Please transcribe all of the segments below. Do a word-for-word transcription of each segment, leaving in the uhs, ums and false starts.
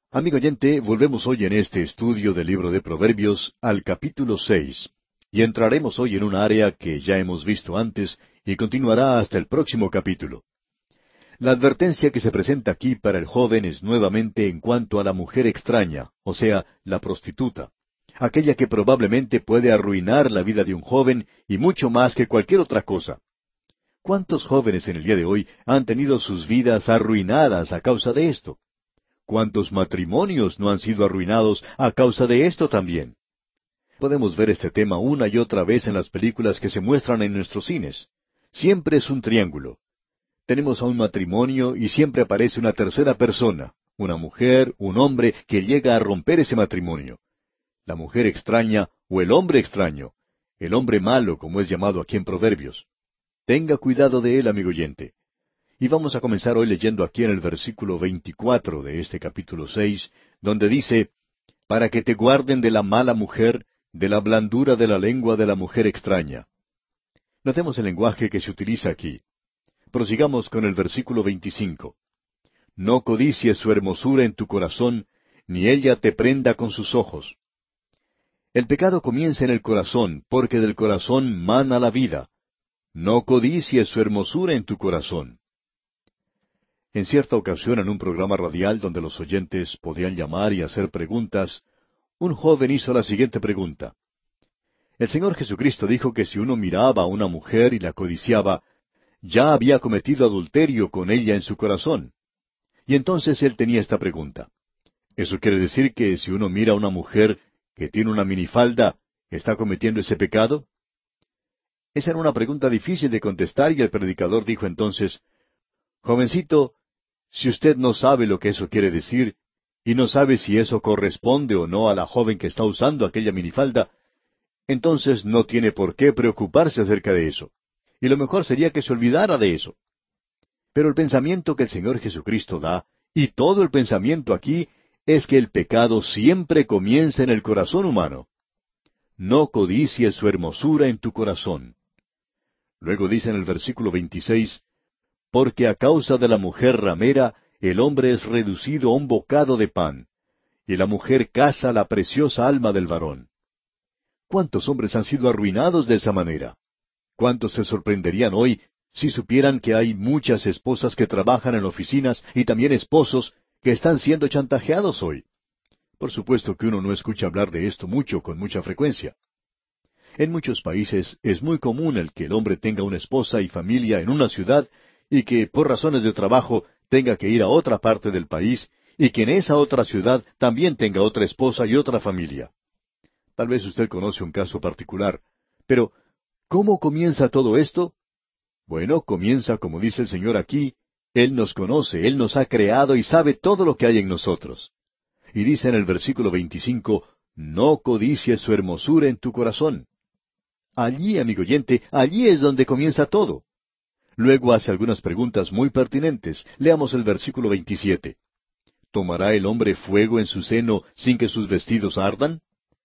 Amigo oyente, volvemos hoy en este estudio del libro de Proverbios al capítulo seis, y entraremos hoy en un área que ya hemos visto antes y continuará hasta el próximo capítulo. La advertencia que se presenta aquí para el joven es nuevamente en cuanto a la mujer extraña, o sea, la prostituta, aquella que probablemente puede arruinar la vida de un joven y mucho más que cualquier otra cosa. ¿Cuántos jóvenes en el día de hoy han tenido sus vidas arruinadas a causa de esto? ¿Cuántos matrimonios no han sido arruinados a causa de esto también? Podemos ver este tema una y otra vez en las películas que se muestran en nuestros cines. Siempre es un triángulo. Tenemos a un matrimonio y siempre aparece una tercera persona, una mujer, un hombre, que llega a romper ese matrimonio. La mujer extraña o el hombre extraño, el hombre malo, como es llamado aquí en Proverbios. Tenga cuidado de él, amigo oyente. Y vamos a comenzar hoy leyendo aquí en el versículo veinticuatro de este capítulo seis, donde dice, para que te guarden de la mala mujer, de la blandura de la lengua de la mujer extraña. Notemos el lenguaje que se utiliza aquí. Prosigamos con el versículo veinticinco. No codicies su hermosura en tu corazón, ni ella te prenda con sus ojos. El pecado comienza en el corazón, porque del corazón mana la vida. No codicies su hermosura en tu corazón. En cierta ocasión, en un programa radial donde los oyentes podían llamar y hacer preguntas, un joven hizo la siguiente pregunta. El Señor Jesucristo dijo que si uno miraba a una mujer y la codiciaba, ya había cometido adulterio con ella en su corazón. Y entonces él tenía esta pregunta. ¿Eso quiere decir que si uno mira a una mujer que tiene una minifalda, está cometiendo ese pecado? Esa era una pregunta difícil de contestar y el predicador dijo entonces, jovencito, si usted no sabe lo que eso quiere decir, y no sabe si eso corresponde o no a la joven que está usando aquella minifalda, entonces no tiene por qué preocuparse acerca de eso. Y lo mejor sería que se olvidara de eso. Pero el pensamiento que el Señor Jesucristo da, y todo el pensamiento aquí, es que el pecado siempre comienza en el corazón humano. No codicies su hermosura en tu corazón. Luego dice en el versículo veintiséis, porque a causa de la mujer ramera, el hombre es reducido a un bocado de pan, y la mujer caza la preciosa alma del varón. ¿Cuántos hombres han sido arruinados de esa manera? ¿Cuántos se sorprenderían hoy si supieran que hay muchas esposas que trabajan en oficinas y también esposos que están siendo chantajeados hoy? Por supuesto que uno no escucha hablar de esto mucho, con mucha frecuencia. En muchos países es muy común el que el hombre tenga una esposa y familia en una ciudad y que por razones de trabajo tenga que ir a otra parte del país y que en esa otra ciudad también tenga otra esposa y otra familia. Tal vez usted conoce un caso particular, pero ¿cómo comienza todo esto? Bueno, comienza como dice el Señor aquí, Él nos conoce, Él nos ha creado y sabe todo lo que hay en nosotros. Y dice en el versículo veinticinco, no codicies su hermosura en tu corazón. Allí, amigo oyente, allí es donde comienza todo. Luego hace algunas preguntas muy pertinentes. Leamos el versículo veintisiete. ¿Tomará el hombre fuego en su seno sin que sus vestidos ardan?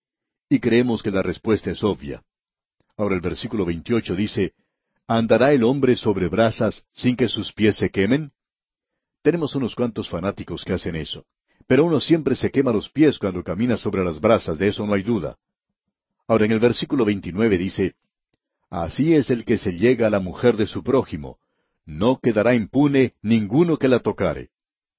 Y creemos que la respuesta es obvia. Ahora el versículo veintiocho dice, ¿andará el hombre sobre brasas sin que sus pies se quemen? Tenemos unos cuantos fanáticos que hacen eso. Pero uno siempre se quema los pies cuando camina sobre las brasas, de eso no hay duda. Ahora en el versículo veintinueve dice, así es el que se llega a la mujer de su prójimo, no quedará impune ninguno que la tocare.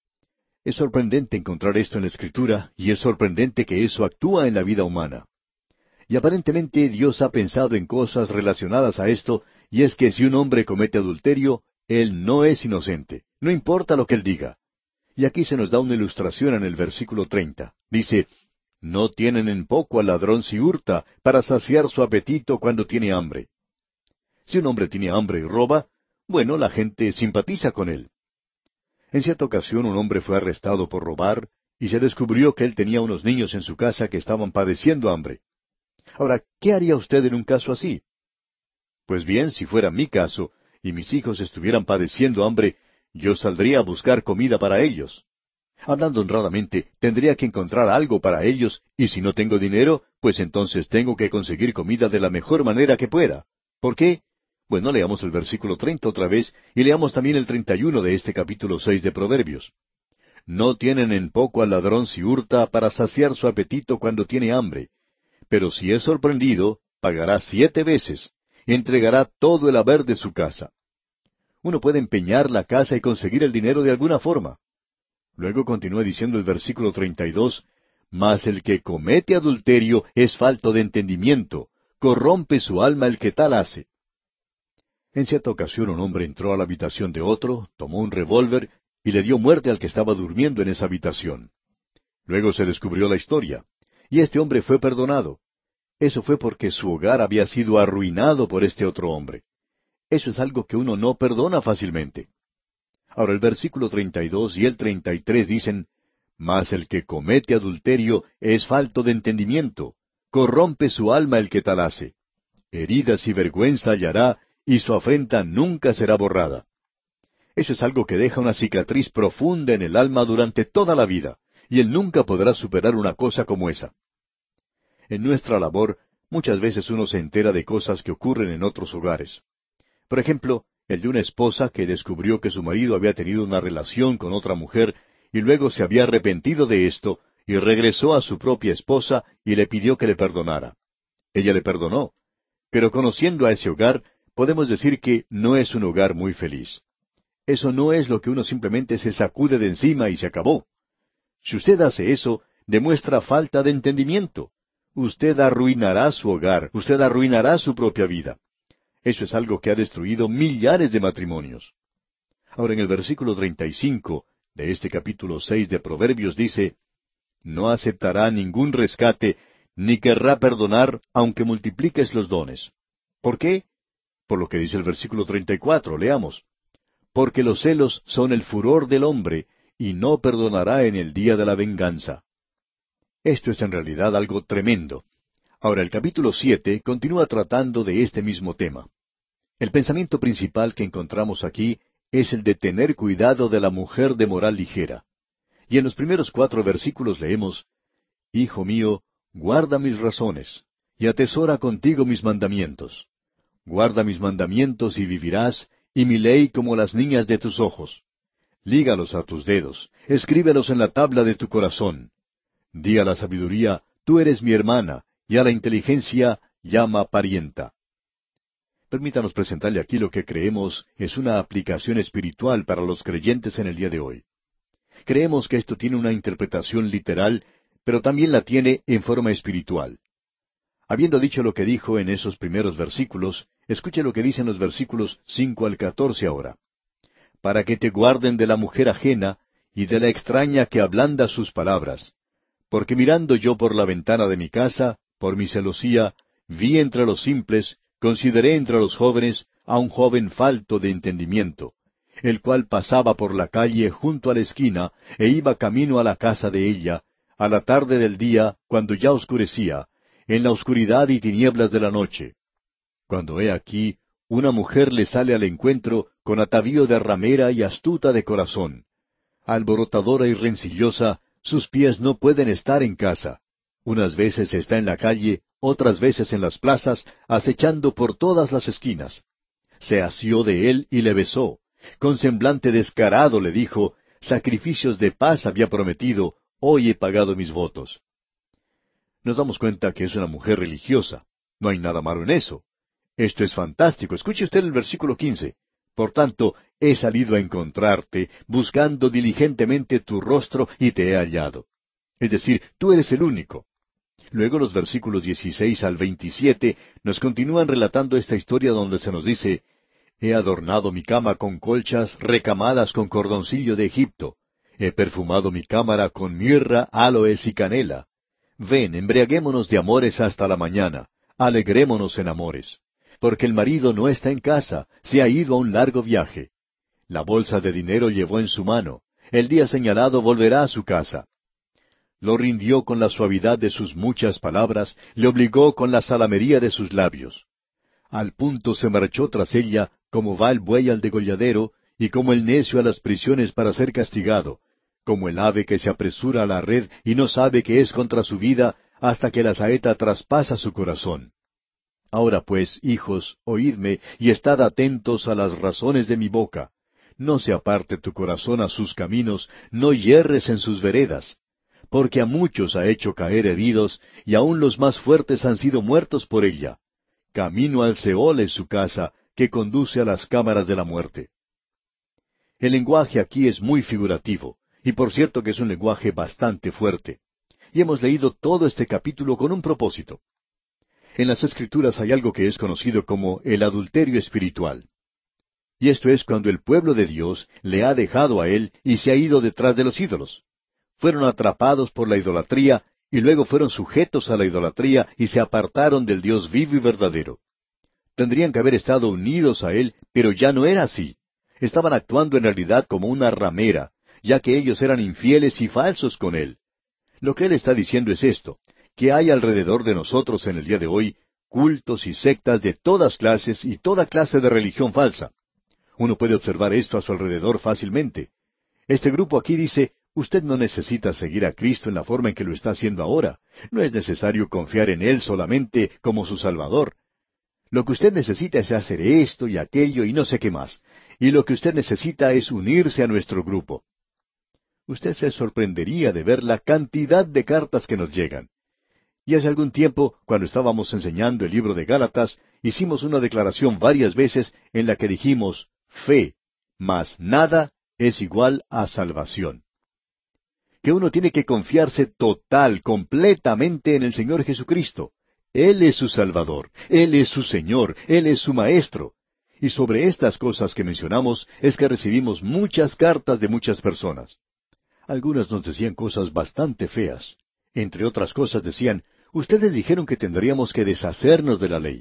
Es sorprendente encontrar esto en la Escritura, y es sorprendente que eso actúa en la vida humana. Y aparentemente Dios ha pensado en cosas relacionadas a esto, y es que si un hombre comete adulterio, él no es inocente, no importa lo que él diga. Y aquí se nos da una ilustración en el versículo treinta. Dice, no tienen en poco al ladrón si hurta, para saciar su apetito cuando tiene hambre. Si un hombre tiene hambre y roba, bueno, la gente simpatiza con él. En cierta ocasión un hombre fue arrestado por robar, y se descubrió que él tenía unos niños en su casa que estaban padeciendo hambre. Ahora, ¿qué haría usted en un caso así? Pues bien, si fuera mi caso, y mis hijos estuvieran padeciendo hambre, yo saldría a buscar comida para ellos. Hablando honradamente, tendría que encontrar algo para ellos, y si no tengo dinero, pues entonces tengo que conseguir comida de la mejor manera que pueda. ¿Por qué? Bueno, leamos el versículo treinta otra vez, y leamos también el treinta y uno de este capítulo seis de Proverbios. No tienen en poco al ladrón si hurta para saciar su apetito cuando tiene hambre. Pero si es sorprendido, pagará siete veces, entregará todo el haber de su casa. Uno puede empeñar la casa y conseguir el dinero de alguna forma. Luego continúa diciendo el versículo treinta y dos, Mas el que comete adulterio es falto de entendimiento, corrompe su alma el que tal hace. En cierta ocasión un hombre entró a la habitación de otro, tomó un revólver y le dio muerte al que estaba durmiendo en esa habitación. Luego se descubrió la historia, y este hombre fue perdonado. Eso fue porque su hogar había sido arruinado por este otro hombre. Eso es algo que uno no perdona fácilmente. Ahora el versículo treinta y dos y el treinta y tres dicen, Mas el que comete adulterio es falto de entendimiento, corrompe su alma el que tal hace. Heridas y vergüenza hallará, y su afrenta nunca será borrada. Eso es algo que deja una cicatriz profunda en el alma durante toda la vida, y él nunca podrá superar una cosa como esa. En nuestra labor, muchas veces uno se entera de cosas que ocurren en otros hogares. Por ejemplo, el de una esposa que descubrió que su marido había tenido una relación con otra mujer y luego se había arrepentido de esto y regresó a su propia esposa y le pidió que le perdonara. Ella le perdonó, pero conociendo a ese hogar, podemos decir que no es un hogar muy feliz. Eso no es lo que uno simplemente se sacude de encima y se acabó. Si usted hace eso, demuestra falta de entendimiento. Usted arruinará su hogar, usted arruinará su propia vida. Eso es algo que ha destruido millares de matrimonios. Ahora en el versículo treinta y cinco de este capítulo seis de Proverbios dice, No aceptará ningún rescate, ni querrá perdonar, aunque multipliques los dones. ¿Por qué? Por lo que dice el versículo treinta y cuatro, leamos. Porque los celos son el furor del hombre, y no perdonará en el día de la venganza. Esto es en realidad algo tremendo. Ahora el capítulo siete continúa tratando de este mismo tema. El pensamiento principal que encontramos aquí es el de tener cuidado de la mujer de moral ligera. Y en los primeros cuatro versículos leemos, Hijo mío, guarda mis razones, y atesora contigo mis mandamientos. Guarda mis mandamientos y vivirás, y mi ley como las niñas de tus ojos. Lígalos a tus dedos, escríbelos en la tabla de tu corazón. Di a la sabiduría, tú eres mi hermana, y a la inteligencia llama parienta. Permítanos presentarle aquí lo que creemos es una aplicación espiritual para los creyentes en el día de hoy. Creemos que esto tiene una interpretación literal, pero también la tiene en forma espiritual. Habiendo dicho lo que dijo en esos primeros versículos, escuche lo que dicen los versículos cinco al catorce ahora. Para que te guarden de la mujer ajena y de la extraña que ablanda sus palabras. Porque mirando yo por la ventana de mi casa, por mi celosía, vi entre los simples, consideré entre los jóvenes a un joven falto de entendimiento, el cual pasaba por la calle junto a la esquina e iba camino a la casa de ella, a la tarde del día, cuando ya oscurecía, en la oscuridad y tinieblas de la noche. Cuando he aquí, una mujer le sale al encuentro con atavío de ramera y astuta de corazón. Alborotadora y rencillosa, sus pies no pueden estar en casa. Unas veces está en la calle, otras veces en las plazas, acechando por todas las esquinas. Se asió de él y le besó. Con semblante descarado le dijo, sacrificios de paz había prometido, hoy he pagado mis votos. Nos damos cuenta que es una mujer religiosa. No hay nada malo en eso. Esto es fantástico. Escuche usted el versículo quince. Por tanto, he salido a encontrarte, buscando diligentemente tu rostro, y te he hallado. Es decir, tú eres el único. Luego los versículos dieciséis al veintisiete nos continúan relatando esta historia donde se nos dice, He adornado mi cama con colchas recamadas con cordoncillo de Egipto. He perfumado mi cámara con mirra, áloes y canela. Ven, embriaguémonos de amores hasta la mañana. Alegrémonos en amores. Porque el marido no está en casa, se ha ido a un largo viaje. La bolsa de dinero llevó en su mano. El día señalado volverá a su casa. Lo rindió con la suavidad de sus muchas palabras, le obligó con la salamería de sus labios. Al punto se marchó tras ella, como va el buey al degolladero, y como el necio a las prisiones para ser castigado, como el ave que se apresura a la red y no sabe que es contra su vida, hasta que la saeta traspasa su corazón. Ahora pues, hijos, oídme, y estad atentos a las razones de mi boca. no se aparte tu corazón a sus caminos, no yerres en sus veredas. Porque a muchos ha hecho caer heridos, y aun los más fuertes han sido muertos por ella. Camino al Seol es su casa, que conduce a las cámaras de la muerte. El lenguaje aquí es muy figurativo, y por cierto que es un lenguaje bastante fuerte. Y hemos leído todo este capítulo con un propósito. En las Escrituras hay algo que es conocido como el adulterio espiritual. Y esto es cuando el pueblo de Dios le ha dejado a Él y se ha ido detrás de los ídolos. Fueron atrapados por la idolatría y luego fueron sujetos a la idolatría y se apartaron del Dios vivo y verdadero. Tendrían que haber estado unidos a Él, pero ya no era así. Estaban actuando en realidad como una ramera, ya que ellos eran infieles y falsos con Él. Lo que Él está diciendo es esto, que hay alrededor de nosotros en el día de hoy cultos y sectas de todas clases y toda clase de religión falsa. Uno puede observar esto a su alrededor fácilmente. Este grupo aquí dice, usted no necesita seguir a Cristo en la forma en que lo está haciendo ahora. No es necesario confiar en Él solamente como su Salvador. Lo que usted necesita es hacer esto y aquello y no sé qué más. Y lo que usted necesita es unirse a nuestro grupo. Usted se sorprendería de ver la cantidad de cartas que nos llegan. Y hace algún tiempo, cuando estábamos enseñando el libro de Gálatas, hicimos una declaración varias veces en la que dijimos, fe, más nada es igual a salvación. Que uno tiene que confiarse total, completamente en el Señor Jesucristo. Él es su Salvador, Él es su Señor, Él es su Maestro. Y sobre estas cosas que mencionamos es que recibimos muchas cartas de muchas personas. Algunas nos decían cosas bastante feas. Entre otras cosas decían, ustedes dijeron que tendríamos que deshacernos de la ley.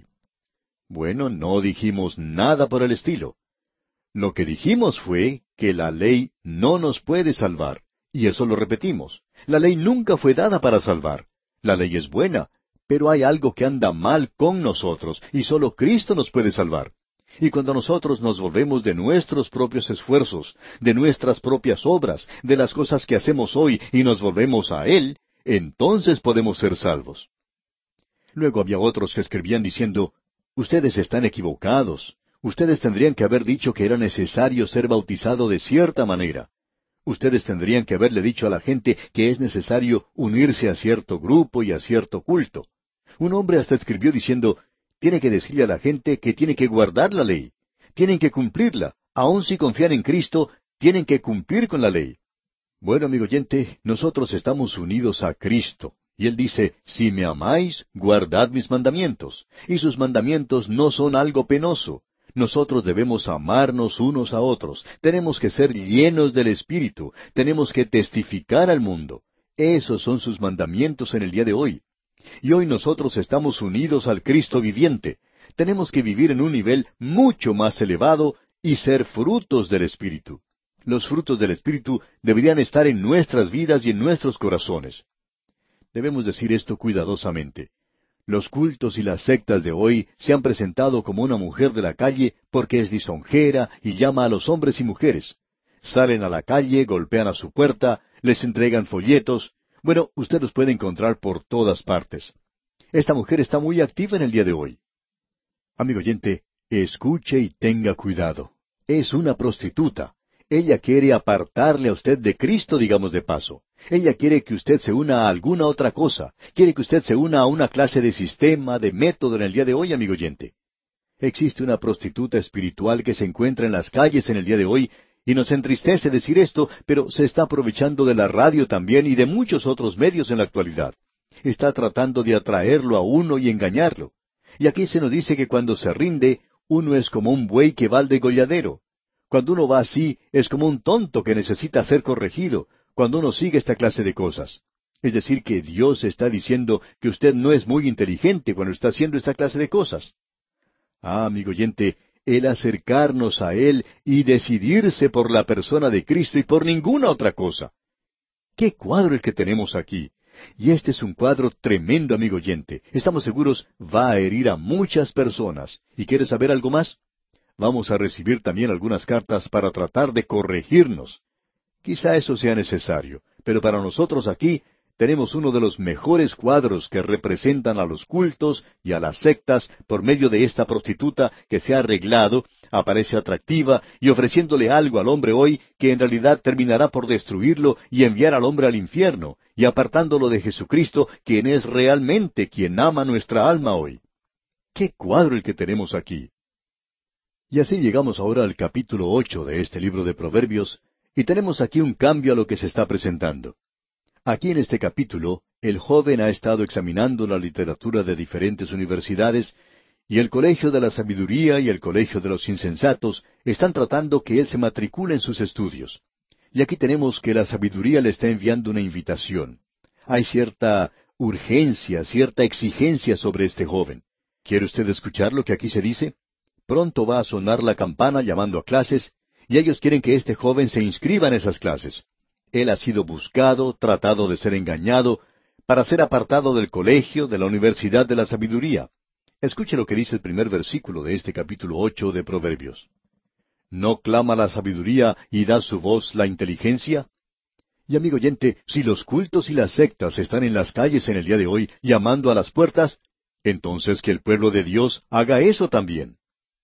Bueno, no dijimos nada por el estilo. Lo que dijimos fue que la ley no nos puede salvar. Y eso lo repetimos. La ley nunca fue dada para salvar. La ley es buena, pero hay algo que anda mal con nosotros, y solo Cristo nos puede salvar. Y cuando nosotros nos volvemos de nuestros propios esfuerzos, de nuestras propias obras, de las cosas que hacemos hoy, y nos volvemos a Él, entonces podemos ser salvos. Luego había otros que escribían diciendo, ustedes están equivocados. Ustedes tendrían que haber dicho que era necesario ser bautizado de cierta manera. Ustedes tendrían que haberle dicho a la gente que es necesario unirse a cierto grupo y a cierto culto. Un hombre hasta escribió diciendo, tiene que decirle a la gente que tiene que guardar la ley. Tienen que cumplirla. Aun si confían en Cristo, tienen que cumplir con la ley. Bueno, amigo oyente, nosotros estamos unidos a Cristo. Y Él dice, si me amáis, guardad mis mandamientos. Y sus mandamientos no son algo penoso. Nosotros debemos amarnos unos a otros. Tenemos que ser llenos del Espíritu. Tenemos que testificar al mundo. Esos son sus mandamientos en el día de hoy. Y hoy nosotros estamos unidos al Cristo viviente. Tenemos que vivir en un nivel mucho más elevado y ser frutos del Espíritu. Los frutos del Espíritu deberían estar en nuestras vidas y en nuestros corazones. Debemos decir esto cuidadosamente. Los cultos y las sectas de hoy se han presentado como una mujer de la calle porque es lisonjera y llama a los hombres y mujeres. Salen a la calle, golpean a su puerta, les entregan folletos. Bueno, usted los puede encontrar por todas partes. Esta mujer está muy activa en el día de hoy. Amigo oyente, escuche y tenga cuidado. Es una prostituta. Ella quiere apartarle a usted de Cristo, digamos de paso. Ella quiere que usted se una a alguna otra cosa. Quiere que usted se una a una clase de sistema, de método en el día de hoy, amigo oyente. Existe una prostituta espiritual que se encuentra en las calles en el día de hoy, y nos entristece decir esto, pero se está aprovechando de la radio también y de muchos otros medios en la actualidad. Está tratando de atraerlo a uno y engañarlo. Y aquí se nos dice que cuando se rinde, uno es como un buey que va al degolladero. Cuando uno va así, es como un tonto que necesita ser corregido, cuando uno sigue esta clase de cosas. Es decir, que Dios está diciendo que usted no es muy inteligente cuando está haciendo esta clase de cosas. Ah, amigo oyente, el acercarnos a Él y decidirse por la persona de Cristo y por ninguna otra cosa. ¡Qué cuadro el que tenemos aquí! Y este es un cuadro tremendo, amigo oyente. Estamos seguros va a herir a muchas personas. ¿Y quiere saber algo más? Vamos a recibir también algunas cartas para tratar de corregirnos. Quizá eso sea necesario, pero para nosotros aquí tenemos uno de los mejores cuadros que representan a los cultos y a las sectas por medio de esta prostituta que se ha arreglado aparece atractiva y ofreciéndole algo al hombre hoy que en realidad terminará por destruirlo y enviar al hombre al infierno, y apartándolo de Jesucristo, quien es realmente quien ama nuestra alma hoy. ¡Qué cuadro el que tenemos aquí! Y así llegamos ahora al capítulo ocho de este libro de Proverbios, y tenemos aquí un cambio a lo que se está presentando. Aquí en este capítulo, el joven ha estado examinando la literatura de diferentes universidades, y el Colegio de la Sabiduría y el Colegio de los Insensatos están tratando que él se matricule en sus estudios. Y aquí tenemos que la sabiduría le está enviando una invitación. Hay cierta urgencia, cierta exigencia sobre este joven. ¿Quiere usted escuchar lo que aquí se dice? Pronto va a sonar la campana llamando a clases, y ellos quieren que este joven se inscriba en esas clases. Él ha sido buscado, tratado de ser engañado, para ser apartado del colegio, de la Universidad de la Sabiduría. Escuche lo que dice el primer versículo de este capítulo ocho de Proverbios. ¿No clama la sabiduría y da su voz la inteligencia? Y amigo oyente, si los cultos y las sectas están en las calles en el día de hoy, llamando a las puertas, entonces que el pueblo de Dios haga eso también.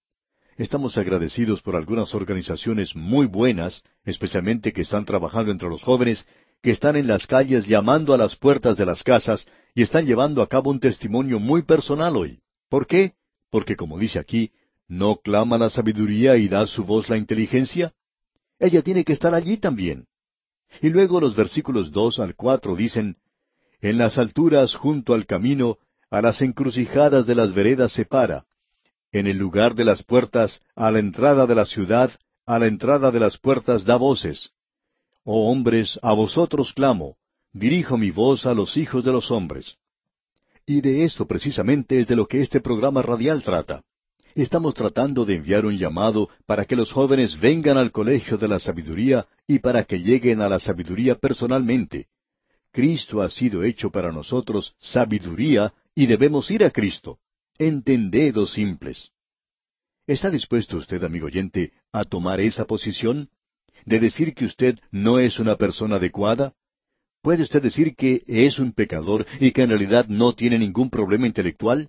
Estamos agradecidos por algunas organizaciones muy buenas, especialmente que están trabajando entre los jóvenes, que están en las calles llamando a las puertas de las casas y están llevando a cabo un testimonio muy personal hoy. ¿Por qué? Porque como dice aquí, ¿no clama la sabiduría y da su voz la inteligencia? Ella tiene que estar allí también. Y luego los versículos dos al cuatro dicen, En las alturas junto al camino, a las encrucijadas de las veredas se para. En el lugar de las puertas, a la entrada de la ciudad, a la entrada de las puertas da voces. Oh hombres, a vosotros clamo, dirijo mi voz a los hijos de los hombres. Y de eso precisamente es de lo que este programa radial trata. Estamos tratando de enviar un llamado para que los jóvenes vengan al colegio de la sabiduría y para que lleguen a la sabiduría personalmente. Cristo ha sido hecho para nosotros sabiduría y debemos ir a Cristo. Entended, oh simples. ¿Está dispuesto usted, amigo oyente, a tomar esa posición? ¿De decir que usted no es una persona adecuada? ¿Puede usted decir que es un pecador y que en realidad no tiene ningún problema intelectual?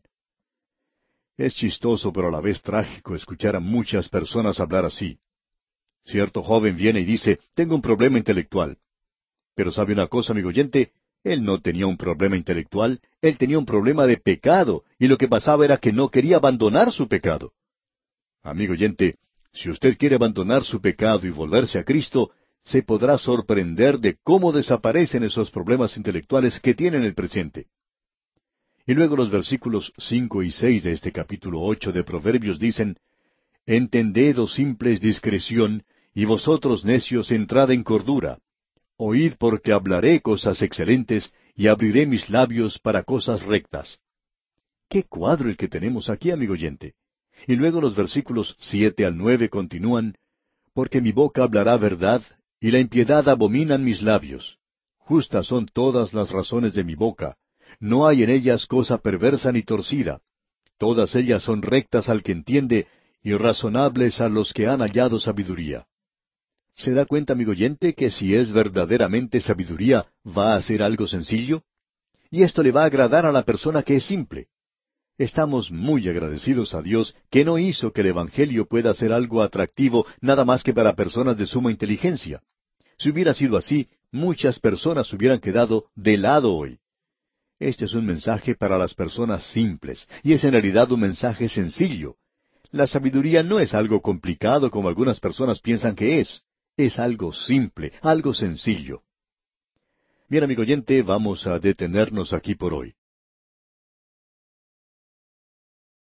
Es chistoso, pero a la vez trágico escuchar a muchas personas hablar así. Cierto joven viene y dice, tengo un problema intelectual. Pero ¿sabe una cosa, amigo oyente? Él no tenía un problema intelectual, él tenía un problema de pecado, y lo que pasaba era que no quería abandonar su pecado. Amigo oyente, si usted quiere abandonar su pecado y volverse a Cristo, se podrá sorprender de cómo desaparecen esos problemas intelectuales que tiene en el presente. Y luego los versículos cinco y seis de este capítulo ocho de Proverbios dicen, Entended, oh simples, discreción, y vosotros necios entrad en cordura. Oíd porque hablaré cosas excelentes, y abriré mis labios para cosas rectas. ¡Qué cuadro el que tenemos aquí, amigo oyente! Y luego los versículos siete al nueve continúan, Porque mi boca hablará verdad, y la impiedad abominan mis labios. Justas son todas las razones de mi boca, no hay en ellas cosa perversa ni torcida. Todas ellas son rectas al que entiende, y razonables a los que han hallado sabiduría. ¿Se da cuenta, amigo oyente, que si es verdaderamente sabiduría, va a ser algo sencillo? Y esto le va a agradar a la persona que es simple. Estamos muy agradecidos a Dios que no hizo que el Evangelio pueda ser algo atractivo nada más que para personas de suma inteligencia. Si hubiera sido así, muchas personas hubieran quedado de lado hoy. Este es un mensaje para las personas simples, y es en realidad un mensaje sencillo. La sabiduría no es algo complicado como algunas personas piensan que es. Es algo simple, algo sencillo. Bien, amigo oyente, vamos a detenernos aquí por hoy.